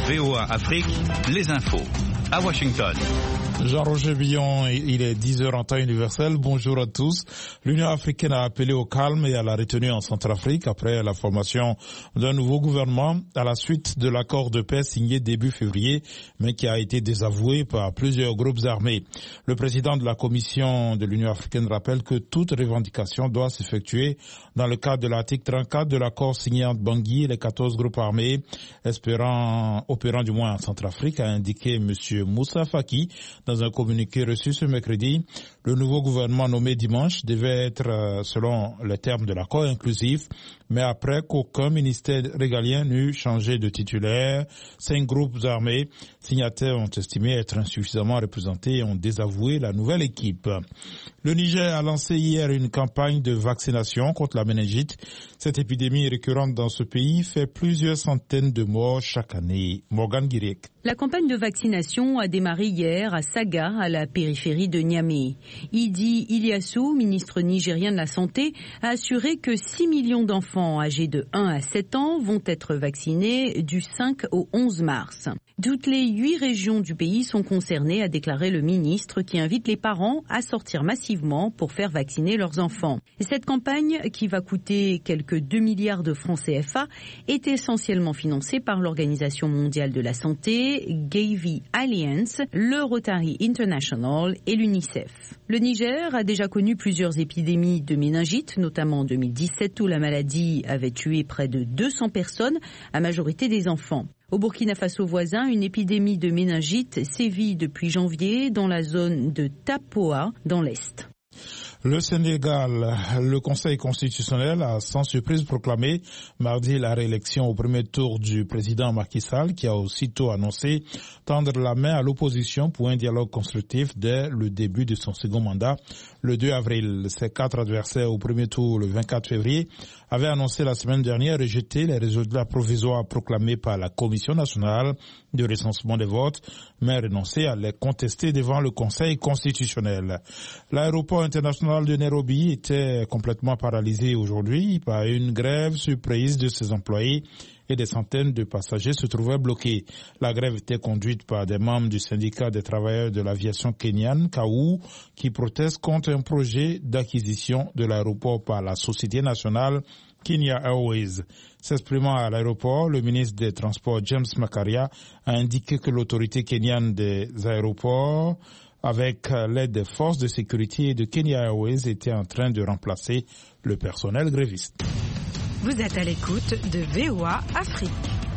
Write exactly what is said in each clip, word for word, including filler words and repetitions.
V O A Afrique, les infos. À Washington. Jean-Roger Billon, il est dix heures en temps universel. Bonjour à tous. L'Union africaine a appelé au calme et à la retenue en Centrafrique après la formation d'un nouveau gouvernement à la suite de l'accord de paix signé début février, mais qui a été désavoué par plusieurs groupes armés. Le président de la Commission de l'Union africaine rappelle que toute revendication doit s'effectuer dans le cadre de l'article trente-quatre de l'accord signé entre Bangui et les quatorze groupes armés espérant, opérant du moins en Centrafrique, a indiqué M. Moussa Faki dans un communiqué reçu ce mercredi. Le nouveau gouvernement nommé dimanche devait être, selon les termes de l'accord, inclusif, mais après qu'aucun ministère régalien n'eut changé de titulaire, cinq groupes armés signataires ont estimé être insuffisamment représentés et ont désavoué la nouvelle équipe. Le Niger a lancé hier une campagne de vaccination contre la méningite. Cette épidémie récurrente dans ce pays fait plusieurs centaines de morts chaque année. Morgan Guirec. La campagne de vaccination a démarré hier à Saga, à la périphérie de Niamey. Idi Ilyassou, ministre nigérien de la Santé, a assuré que six millions d'enfants âgés de un à sept ans vont être vaccinés du cinq au onze mars. Toutes les huit régions du pays sont concernées, a déclaré le ministre, qui invite les parents à sortir massivement pour faire vacciner leurs enfants. Cette campagne, qui va coûter quelques deux milliards de francs C F A, est essentiellement financée par l'Organisation mondiale de la santé, Gavi Alliance, le Rotary International et l'UNICEF. Le Niger a déjà connu plusieurs épidémies de méningite, notamment en deux mille dix-sept où la maladie avait tué près de deux cents personnes, à majorité des enfants. Au Burkina Faso voisin, une épidémie de méningite sévit depuis janvier dans la zone de Tapoa, dans l'Est. Le Sénégal, le Conseil constitutionnel a sans surprise proclamé mardi la réélection au premier tour du président Macky Sall, qui a aussitôt annoncé tendre la main à l'opposition pour un dialogue constructif dès le début de son second mandat, le deux avril. Ses quatre adversaires au premier tour, le vingt-quatre février, avaient annoncé la semaine dernière rejeter les résultats provisoires proclamés par la Commission nationale de recensement des votes, mais renoncé à les contester devant le Conseil constitutionnel. L'aéroport international de Nairobi était complètement paralysé aujourd'hui par une grève surprise de ses employés et des centaines de passagers se trouvaient bloqués. La grève était conduite par des membres du syndicat des travailleurs de l'aviation kenyane, K A U, qui protestent contre un projet d'acquisition de l'aéroport par la société nationale Kenya Airways. S'exprimant à l'aéroport, le ministre des Transports James Macharia a indiqué que l'autorité kenyane des aéroports, avec l'aide des forces de sécurité de Kenya Airways, était en train de remplacer le personnel gréviste. Vous êtes à l'écoute de V O A Afrique.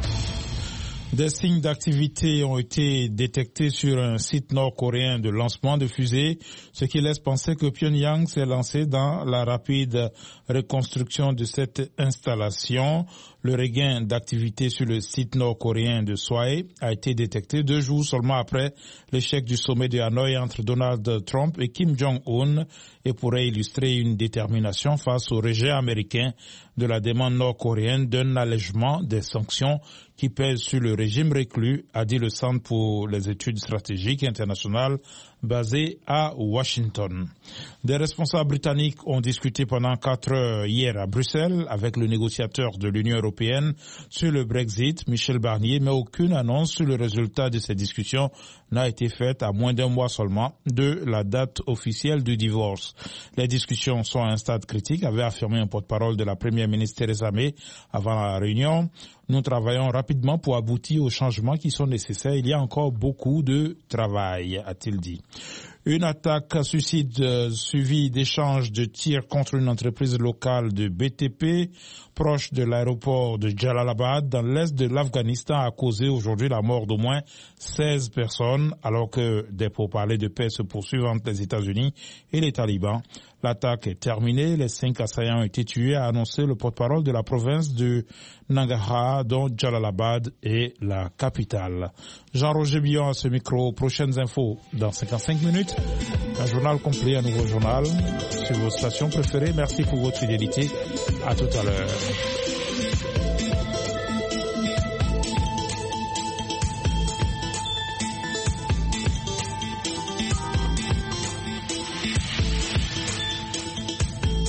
Des signes d'activité ont été détectés sur un site nord-coréen de lancement de fusées, ce qui laisse penser que Pyongyang s'est lancé dans la rapide reconstruction de cette installation. Le regain d'activité sur le site nord-coréen de Sohae a été détecté deux jours seulement après l'échec du sommet de Hanoï entre Donald Trump et Kim Jong-un et pourrait illustrer une détermination face au rejet américain de la demande nord-coréenne d'un allègement des sanctions qui pèsent sur le régime reclus, a dit le Centre pour les études stratégiques internationales basé à Washington. Des responsables britanniques ont discuté pendant quatre heures hier à Bruxelles avec le négociateur de l'Union européenne sur le Brexit, Michel Barnier, mais aucune annonce sur le résultat de ces discussions n'a été faite à moins d'un mois seulement de la date officielle du divorce. Les discussions sont à un stade critique, avait affirmé un porte-parole de la première ministre Theresa May avant la réunion. Nous travaillons rapidement pour aboutir aux changements qui sont nécessaires. Il y a encore beaucoup de travail, a-t-il dit. Une attaque suicide euh, suivie d'échanges de tirs contre une entreprise locale de B T P proche de l'aéroport de Jalalabad dans l'est de l'Afghanistan a causé aujourd'hui la mort d'au moins seize personnes alors que des pourparlers de paix se poursuivent entre les États-Unis et les talibans. L'attaque est terminée, les cinq assaillants ont été tués, a annoncé le porte-parole de la province de Nangarhar, dont Jalalabad est la capitale. Jean-Roger Billon à ce micro. Prochaines infos dans cinquante-cinq minutes. Un journal complet, un nouveau journal sur vos stations préférées. Merci pour votre fidélité. À tout à l'heure.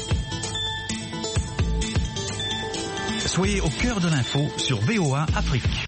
Soyez au cœur de l'info sur V O A Afrique.